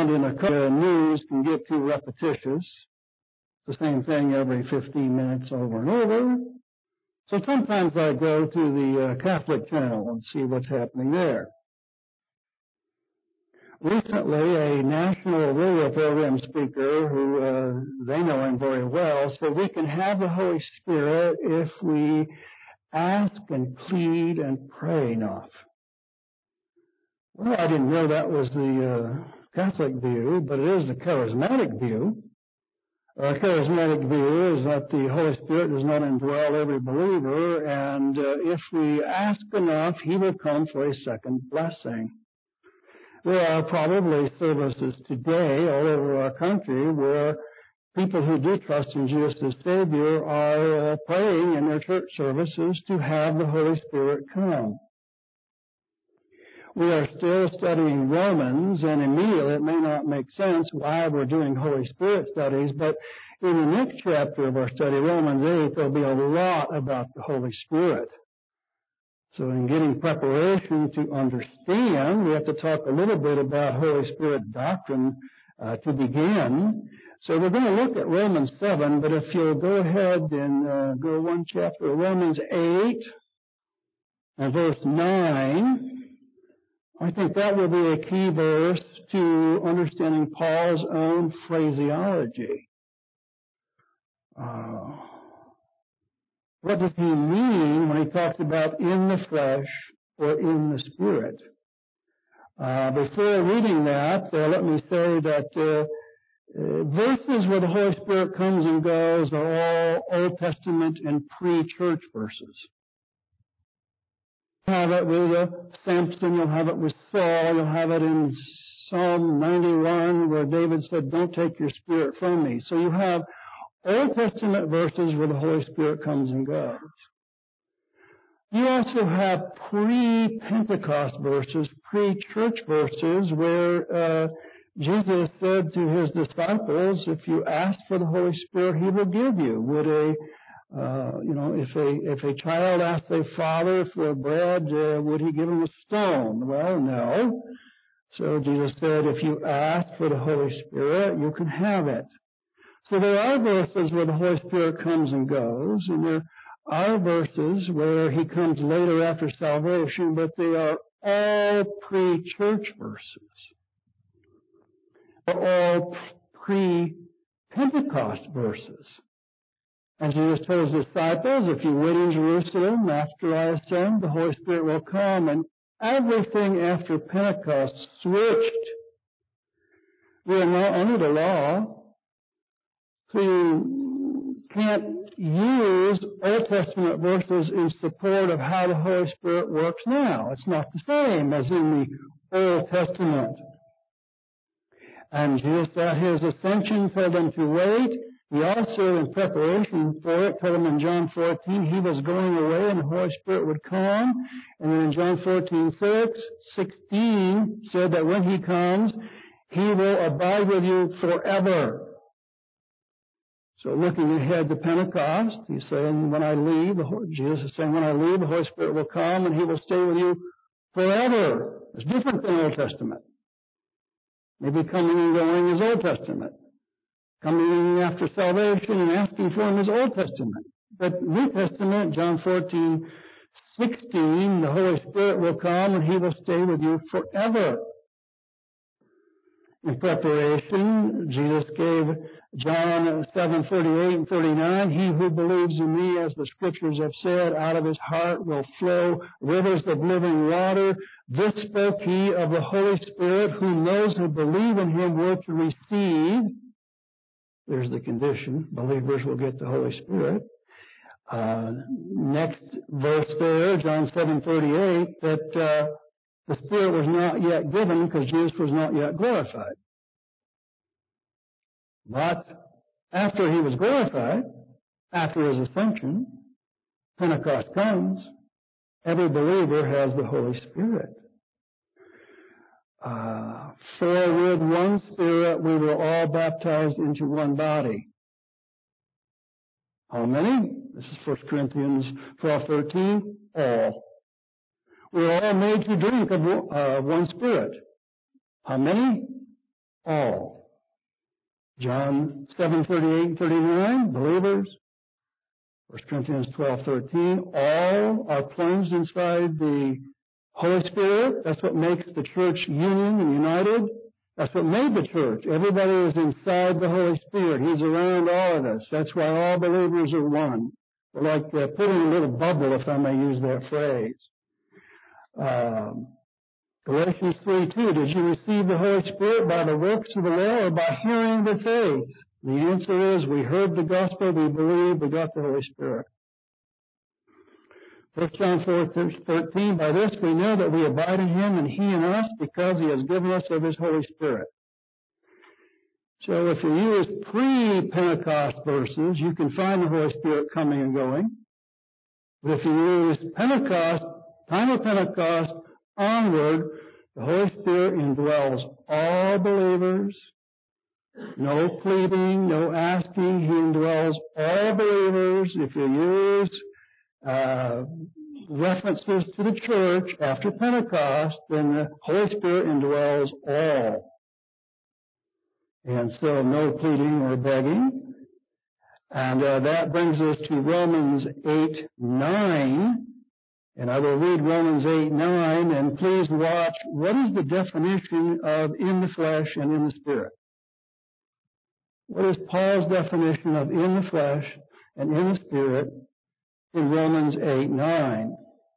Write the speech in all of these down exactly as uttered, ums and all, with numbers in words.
around in a uh, news can get too repetitious. The same thing every fifteen minutes over and over. So sometimes I go to the uh, Catholic channel and see what's happening there. Recently, a national radio program speaker who, uh, they know him very well, said we can have the Holy Spirit if we ask and plead and pray enough. Well, I didn't know that was the uh, Catholic view, but it is the charismatic view. Our charismatic view is that the Holy Spirit does not indwell every believer, and uh, if we ask enough, He will come for a second blessing. There are probably services today all over our country where people who do trust in Jesus as Savior are uh, praying in their church services to have the Holy Spirit come. We are still studying Romans, and immediately it may not make sense why we're doing Holy Spirit studies, but in the next chapter of our study, Romans eight, there'll be a lot about the Holy Spirit. So in getting preparation to understand, we have to talk a little bit about Holy Spirit doctrine uh, to begin. So we're going to look at Romans seven, but if you'll go ahead and uh, go one chapter, Romans eight and verse nine, I think that will be a key verse to understanding Paul's own phraseology. Uh, what does he mean when he talks about in the flesh or in the spirit? Uh, before reading that, uh, let me say that uh, uh, verses where the Holy Spirit comes and goes are all Old Testament and pre-church verses. You'll have it with uh, Samson, you'll have it with Saul, you'll have it in Psalm ninety-one where David said, don't take your spirit from me. So you have Old Testament verses where the Holy Spirit comes and goes. You also have pre-Pentecost verses, pre-church verses where uh, Jesus said to his disciples, if you ask for the Holy Spirit, He will give you. Would a Uh, you know, if a if a child asks a father for bread, uh, would he give him a stone? Well, no. So Jesus said, if you ask for the Holy Spirit, you can have it. So there are verses where the Holy Spirit comes and goes, and there are verses where He comes later after salvation, but they are all pre-church verses. They're all pre-Pentecost verses. And Jesus told His disciples, if you wait in Jerusalem after I ascend, the Holy Spirit will come. And everything after Pentecost switched. We are now under the law, so you can't use Old Testament verses in support of how the Holy Spirit works now. It's not the same as in the Old Testament. And Jesus at His ascension told them to wait. He also, in preparation for it, told them in John fourteen He was going away and the Holy Spirit would come. And then in John fourteen six, sixteen said that when He comes, He will abide with you forever. So looking ahead to Pentecost, He's saying, when I leave, the Holy, Jesus is saying, when I leave, the Holy Spirit will come and He will stay with you forever. It's different than Old Testament. Maybe coming and going is Old Testament. Coming after salvation and asking for Him is Old Testament. But New Testament, John fourteen sixteen, the Holy Spirit will come and He will stay with you forever. In preparation, Jesus gave John seven forty-eight and thirty-nine, He who believes in me, as the Scriptures have said, out of his heart will flow rivers of living water. This spoke He of the Holy Spirit, whom those who believe in Him were to receive. There's the condition. Believers will get the Holy Spirit. Uh, next verse there, John seven thirty-eight, that uh, the Spirit was not yet given because Jesus was not yet glorified. But after He was glorified, after His ascension, Pentecost comes, every believer has the Holy Spirit. Uh, for with one Spirit we were all baptized into one body. How many? This is First Corinthians twelve thirteen. All. We are all made to drink of uh, one Spirit. How many? all. John seven thirty-eight and thirty-nine, believers. First Corinthians twelve thirteen, all are plunged inside the Holy Spirit. That's what makes the church union and united. That's what made the church. Everybody is inside the Holy Spirit. He's around all of us. That's why all believers are one. We're like uh, put in a little bubble, if I may use that phrase. Um, Galatians three two, did you receive the Holy Spirit by the works of the law or by hearing the faith? The answer is we heard the gospel, we believed, we got the Holy Spirit. First John four thirteen, by this we know that we abide in him and he in us because he has given us of his Holy Spirit. So if you use pre-Pentecost verses, you can find the Holy Spirit coming and going. But if you use Pentecost, time of Pentecost onward, the Holy Spirit indwells all believers. No pleading, no asking. He indwells all believers. If you use uh, references to the church after Pentecost, then the Holy Spirit indwells all. And so no pleading or begging. And uh, that brings us to Romans eight nine. And I will read Romans eight nine. And please watch, what is the definition of in the flesh and in the spirit? What is Paul's definition of in the flesh and in the spirit in Romans eight nine?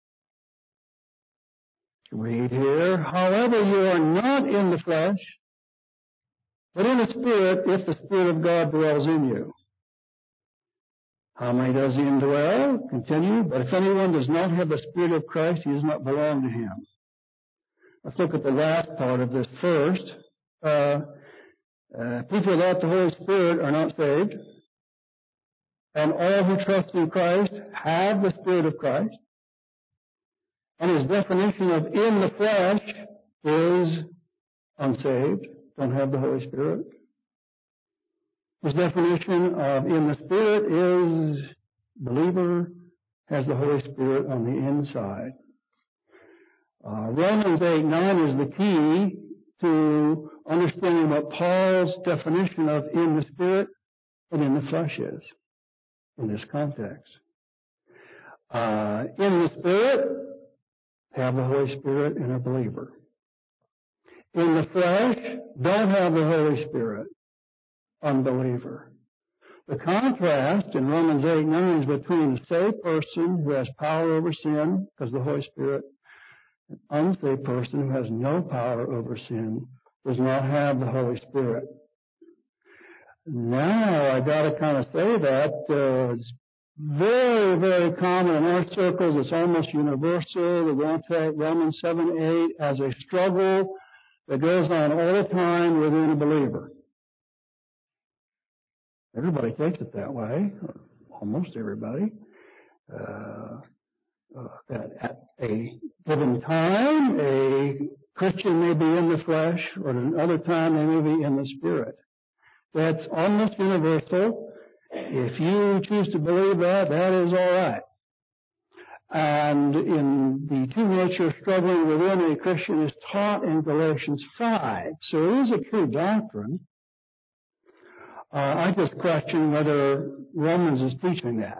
Read here, however, you are not in the flesh, but in the spirit, if the Spirit of God dwells in you. How many does he indwell? Continue. But if anyone does not have the Spirit of Christ, he does not belong to him. Let's look at the last part of this first. Uh, Uh, people without the Holy Spirit are not saved. And all who trust in Christ have the Spirit of Christ. And his definition of in the flesh is unsaved, don't have the Holy Spirit. His definition of in the Spirit is believer has the Holy Spirit on the inside. Uh, Romans eight nine is the key to understanding what Paul's definition of in the Spirit and in the flesh is in this context. Uh, in the Spirit, have the Holy Spirit and a believer. In the flesh, don't have the Holy Spirit, unbeliever. The contrast in Romans eight nine is between the saved person who has power over sin because of the Holy Spirit, an unsaved person who has no power over sin, does not have the Holy Spirit. Now, I got to kind of say that uh, it's very, very common in our circles. It's almost universal. We're going to take Romans seven eight as a struggle that goes on all the time within a believer. Everybody takes it that way, or almost everybody. Uh, Uh, that at a given time, a Christian may be in the flesh, or at another time they may be in the Spirit. That's almost universal. If you choose to believe that, that is all right. And in the two nature struggling within a Christian is taught in Galatians five. So it is a true doctrine. Uh, I just question whether Romans is teaching that.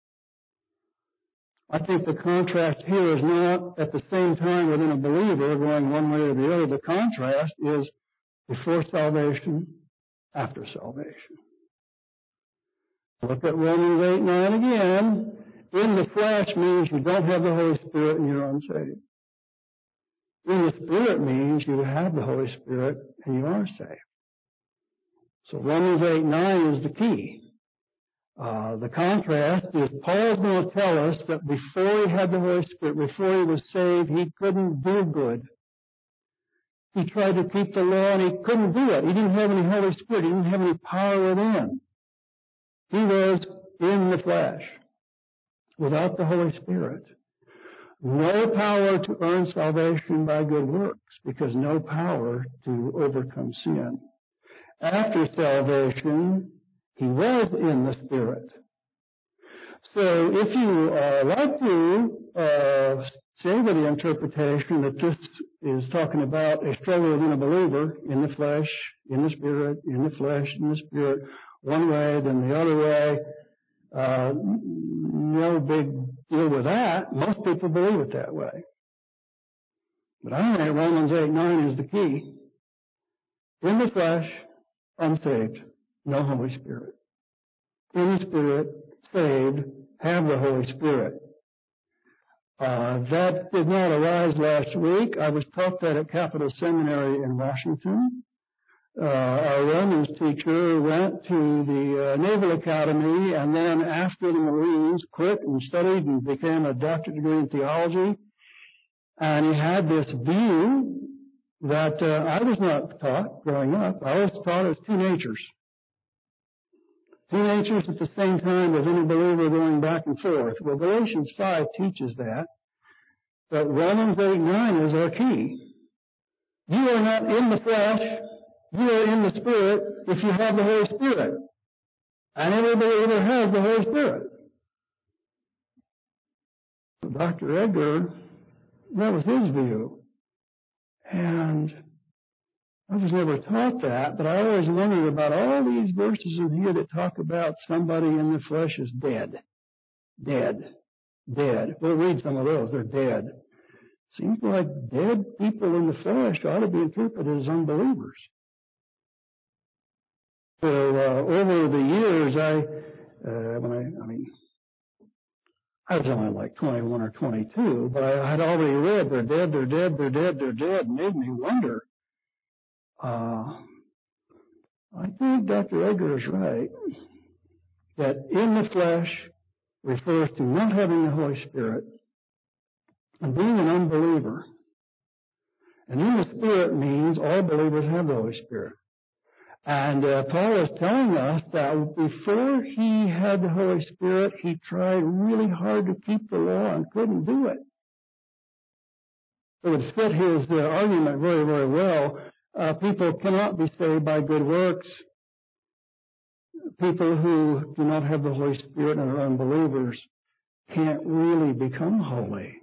I think the contrast here is not at the same time within a believer going one way or the other. The contrast is before salvation, after salvation. Look at Romans eight nine again. In the flesh means you don't have the Holy Spirit and you're unsaved. In the Spirit means you have the Holy Spirit and you are saved. So Romans eight nine is the key. Uh, the contrast is Paul's going to tell us that before he had the Holy Spirit, before he was saved, he couldn't do good. He tried to keep the law and he couldn't do it. He didn't have any Holy Spirit. He didn't have any power within. He was in the flesh without the Holy Spirit. No power to earn salvation by good works because no power to overcome sin. After salvation, he was in the Spirit. So if you uh, like to uh, say with the interpretation that this is talking about a struggle within a believer in the flesh, in the spirit, in the flesh, in the spirit, one way, then the other way. Uh, no big deal with that. Most people believe it that way. But I think Romans eight nine is the key. In the flesh, unsaved, no Holy Spirit. In the Spirit, saved, have the Holy Spirit. Uh, that did not arise last week. I was taught that at Capital Seminary in Washington. Uh, our Romans teacher went to the uh, Naval Academy and then after the Marines quit and studied and became a doctorate degree in theology. And he had this view that uh, I was not taught growing up. I was taught as two natures. Two natures at the same time as any believer going back and forth. Well, Galatians five teaches that. But Romans eight nine is our key. You are not in the flesh. You are in the Spirit if you have the Holy Spirit. And every believer has the Holy Spirit. So Doctor Edgar, that was his view. And I was never taught that, but I always wondered about all these verses in here that talk about somebody in the flesh is dead. Dead. Dead. We'll read some of those. They're dead. Seems like dead people in the flesh ought to be interpreted as unbelievers. So uh, over the years, I, uh, when I, I mean, I was only like twenty-one or twenty-two, but I had already read, they're dead, they're dead, they're dead, they're dead, and made me wonder. Uh, I think Doctor Edgar is right, that in the flesh refers to not having the Holy Spirit and being an unbeliever. And in the Spirit means all believers have the Holy Spirit. And uh, Paul is telling us that before he had the Holy Spirit, he tried really hard to keep the law and couldn't do it. It would fit his uh, argument very, very well. Uh, people cannot be saved by good works. People who do not have the Holy Spirit and are unbelievers can't really become holy.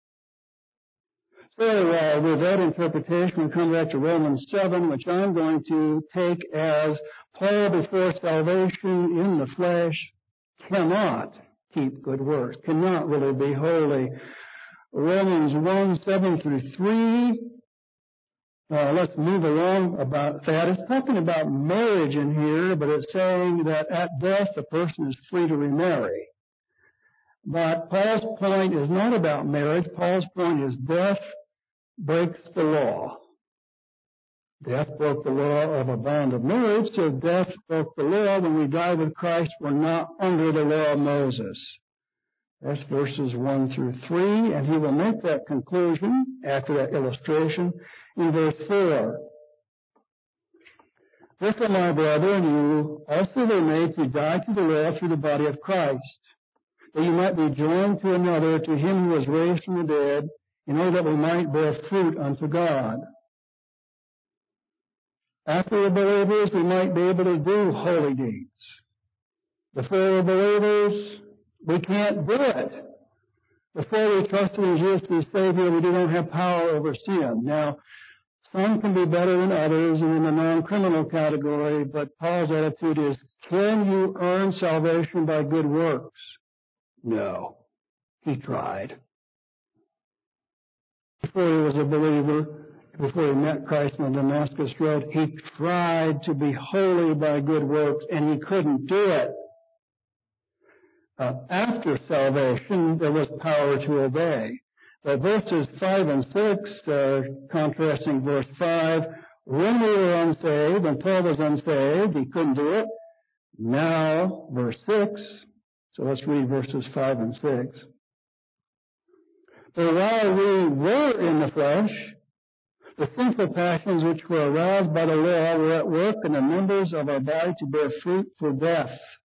So uh, with that interpretation, we come back to Romans seven, which I'm going to take as Paul before salvation in the flesh cannot keep good works, cannot really be holy. Romans one, seven through three. Uh, let's move along about that. It's talking about marriage in here, but it's saying that at death the person is free to remarry. But Paul's point is not about marriage. Paul's point is death breaks the law. Death broke the law of a bond of marriage, so death broke the law. When we die with Christ, we're not under the law of Moses. That's verses one through three, and he will make that conclusion after that illustration in verse four. Therefore, my brethren, you also were made to die to the law through the body of Christ, that you might be joined to another, to him who was raised from the dead, in order that we might bear fruit unto God. After we're believers, we might be able to do holy deeds. Before we're believers, we can't do it. Before we trust in Jesus as Savior, we don't have power over sin. Now, some can be better than others and in the non-criminal category, but Paul's attitude is, can you earn salvation by good works? No. He tried. Before he was a believer, before he met Christ on the Damascus Road, he tried to be holy by good works, and he couldn't do it. Uh, after salvation, there was power to obey. But verses five and six, uh, contrasting verse five, when we were unsaved, when Paul was unsaved, he couldn't do it. Now, verse six, so let's read verses five and six. For while we were in the flesh, the sinful passions which were aroused by the law were at work in the members of our body to bear fruit for death.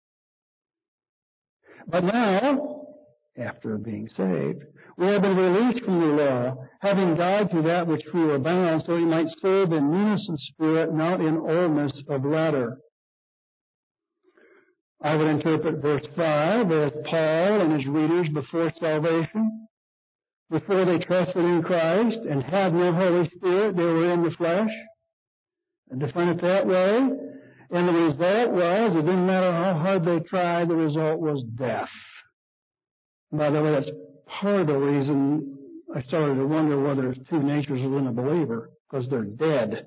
But now, after being saved, we have been released from the law, having died to that which we were bound, so we might serve in newness of spirit, not in oldness of letter. I would interpret verse five as Paul and his readers before salvation before they trusted in Christ and had no Holy Spirit. They were in the flesh. And define it that way. And the result was, it didn't matter how hard they tried, the result was death. By the way, that's part of the reason I started to wonder whether there's two natures within a believer, because they're dead.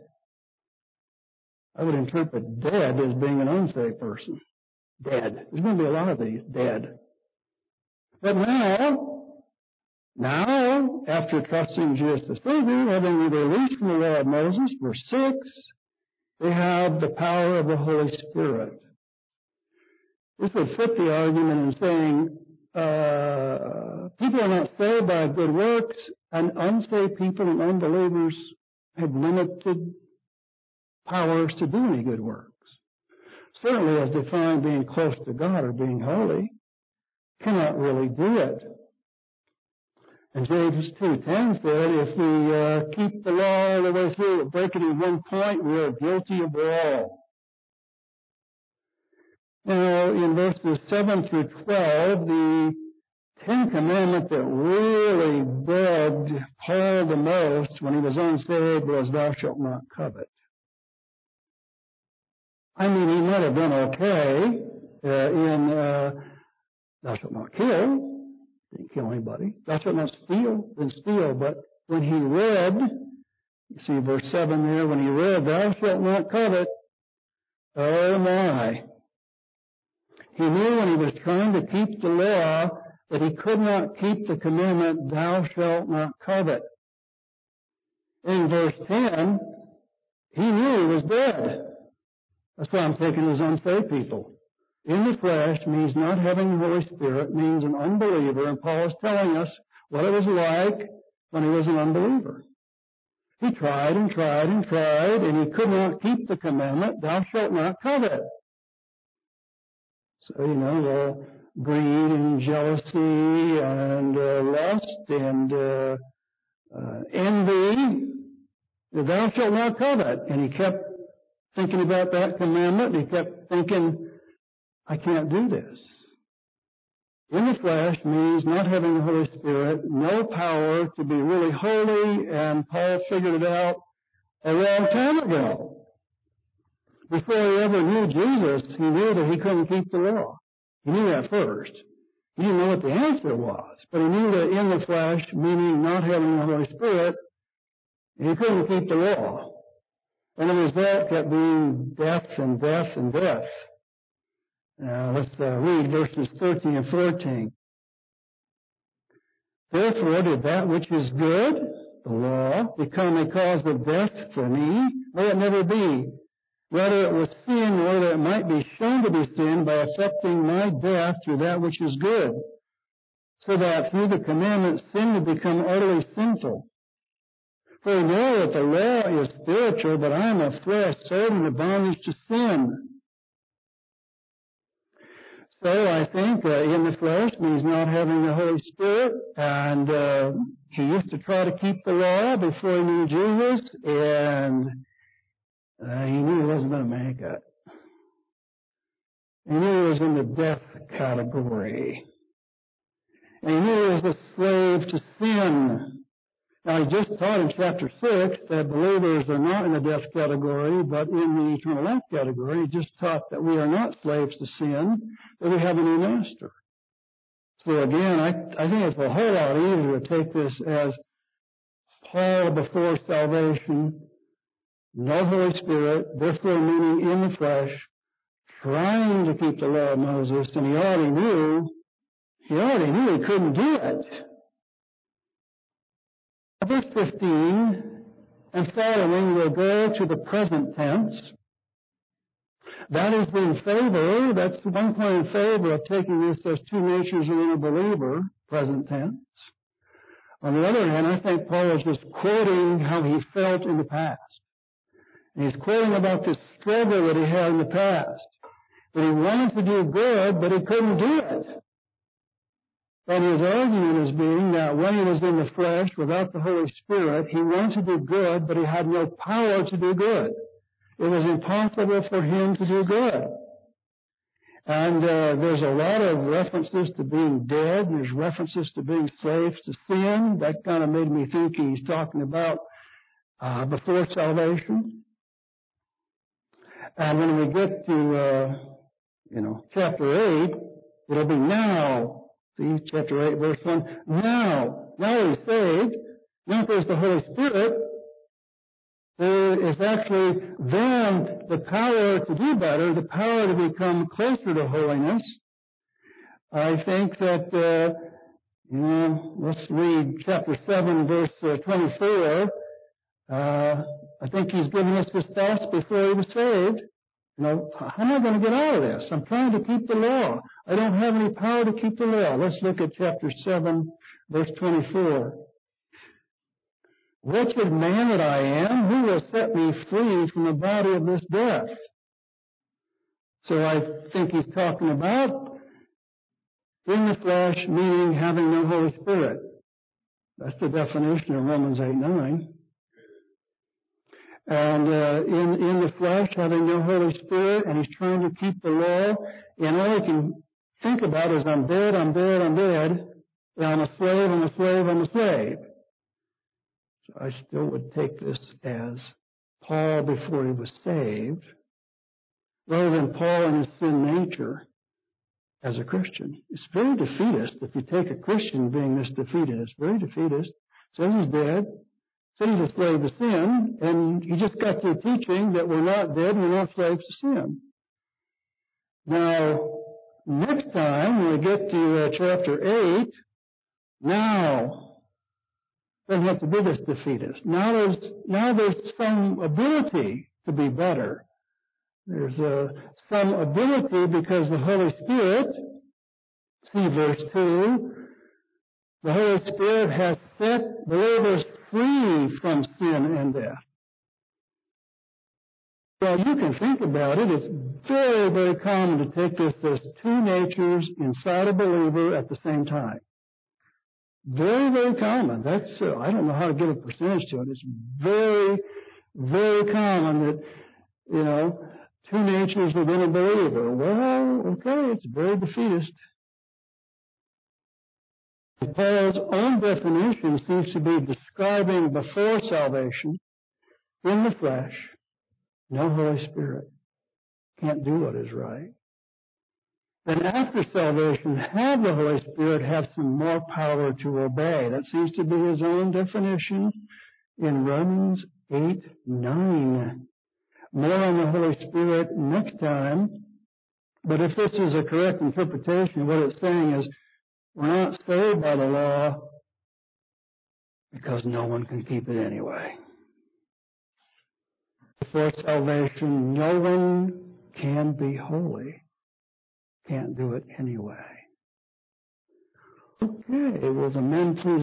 I would interpret dead as being an unsaved person. Dead. There's going to be a lot of these, dead. But now, now, after trusting Jesus the Savior, having been released from the law of Moses, verse six, they have the power of the Holy Spirit. This would fit the argument in saying, uh, people are not saved by good works, and unsaved people and unbelievers have limited powers to do any good works. Certainly, as defined, being close to God or being holy, cannot really do it. And James two ten said, if we uh, keep the law all the way through, break it at one point, we are guilty of all. Now, in verses seven through twelve, the Ten Commandment that really bugged Paul the most when he was unsaved was, thou shalt not covet. I mean, he might have done okay uh, in uh, thou shalt not kill. Didn't kill anybody. Thou shalt not steal. Didn't steal. But when he read, you see verse seven there, when he read, thou shalt not covet, oh my. He knew when he was trying to keep the law that he could not keep the commandment, thou shalt not covet. In verse ten, he knew he was dead. That's why I'm taking those unsaved people. In the flesh means not having the Holy Spirit, means an unbeliever, and Paul is telling us what it was like when he was an unbeliever. He tried and tried and tried, and he could not keep the commandment, thou shalt not covet. So, you know, uh, greed and jealousy and uh, lust and uh, uh, envy, thou shalt not covet. And he kept thinking about that commandment, and he kept thinking, I can't do this. In the flesh means not having the Holy Spirit, no power to be really holy, and Paul figured it out a long time ago. Before he ever knew Jesus, he knew that he couldn't keep the law. He knew that first. He didn't know what the answer was, but he knew that in the flesh, meaning not having the Holy Spirit, he couldn't keep the law. And the result kept being death and death and death. Now, let's uh, read verses thirteen and fourteen. Therefore did that which is good, the law, become a cause of death for me? May it never be. Rather it was sin, or that it might be shown to be sin by affecting my death through that which is good, so that through the commandment sin would become utterly sinful. For we know that the law is spiritual, but I am of flesh, sold in the bondage to sin. So I think uh, in the flesh means not having the Holy Spirit, and uh, he used to try to keep the law before he knew Jesus, and uh, he knew he wasn't going to make it. He knew he was in the death category. And he knew he was a slave to sin. Now, he just taught in chapter six that believers are not in the death category, but in the eternal life category. He just taught that we are not slaves to sin, that we have a new master. So again, I, I think it's a whole lot easier to take this as Paul before salvation, no Holy Spirit, therefore meaning in the flesh, trying to keep the law of Moses, and he already knew, he already knew he couldn't do it. Verse fifteen and following will go to the present tense. That is in favor, that's one point in favor of taking this as two natures within a believer, present tense. On the other hand, I think Paul is just quoting how he felt in the past. And he's quoting about this struggle that he had in the past. That he wanted to do good, but he couldn't do it. And his argument is being that when he was in the flesh without the Holy Spirit, he wanted to do good, but he had no power to do good. It was impossible for him to do good. And uh, there's a lot of references to being dead, and there's references to being slaves to sin. That kind of made me think he's talking about uh, before salvation. And when we get to, uh, you know, chapter eight, it'll be now. See, chapter eight, verse one. Now, now he's saved. Now there's the Holy Spirit. There is actually then the power to do better, the power to become closer to holiness. I think that, uh, you know, let's read chapter seven, verse uh, twenty-four. Uh, I think he's given us his thoughts before he was saved. You know, how am I going to get out of this? I'm trying to keep the law. I don't have any power to keep the law. Let's look at chapter seven, verse twenty-four. Wretched man that I am, who will set me free from the body of this death? So I think he's talking about in the flesh, meaning having no Holy Spirit. That's the definition of Romans eight nine. And uh, in, in the flesh, having no Holy Spirit, and he's trying to keep the law, and all he can think about is, I'm dead, I'm dead, I'm dead, and I'm a slave, I'm a slave, I'm a slave. So I still would take this as Paul before he was saved, rather than Paul in his sin nature as a Christian. It's very defeatist if you take a Christian being this defeated. It's very defeatist. Says he's dead. Says he's a slave to sin, and he just got through teaching that we're not dead and we're not slaves to sin. Now, next time when we get to uh, chapter eight, now, doesn't have to be this defeatist. Now there's, now there's some ability to be better. There's uh, some ability because the Holy Spirit, see verse two, the Holy Spirit has set believers free from sin and death. Well, you can think about it. It's very, very common to take this as two natures inside a believer at the same time. Very, very common. That's, uh, I don't know how to give a percentage to it. It's very, very common that, you know, two natures within a believer. Well, okay, it's very defeatist. Paul's own definition seems to be describing before salvation, in the flesh, no Holy Spirit. Can't do what is right. Then after salvation, have the Holy Spirit, have some more power to obey. That seems to be his own definition in Romans eight nine. More on the Holy Spirit next time. But if this is a correct interpretation, what it's saying is we're not saved by the law because no one can keep it anyway. Before salvation, no one can be holy. Can't do it anyway. Okay, will the men please